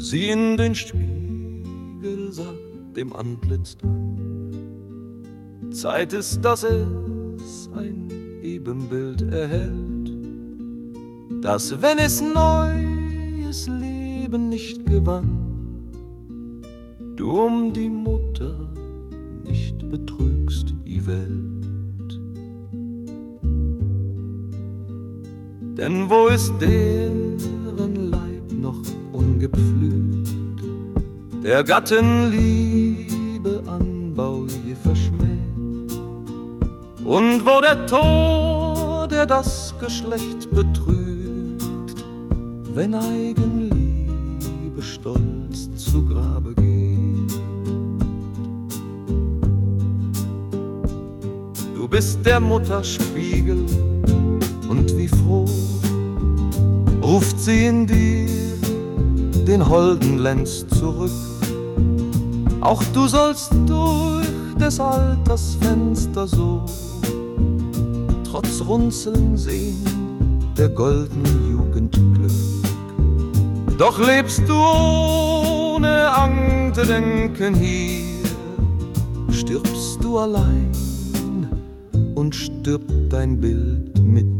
Sieh in den Spiegel, sag dem Antlitz dann, Zeit ist, dass es ein Ebenbild erhält, dass, wenn es neues Leben nicht gewann, du um die Mutter nicht betrügst die Welt. Denn wo ist deren Leib noch ungepflügt, der Gattenliebe Anbau je verschmäht, und wo der Tod, der das Geschlecht betrügt, wenn Eigenliebe stolz zu Grabe geht. Du bist der Mutter Spiegel, und wie froh ruft sie in dir den holden Lenz zurück. Auch du sollst durch des Alters Fenster so trotz Runzeln sehen der goldenen Jugend Glück. Doch lebst du ohne Andenken hier, stirbst du allein und stirbt dein Bild mit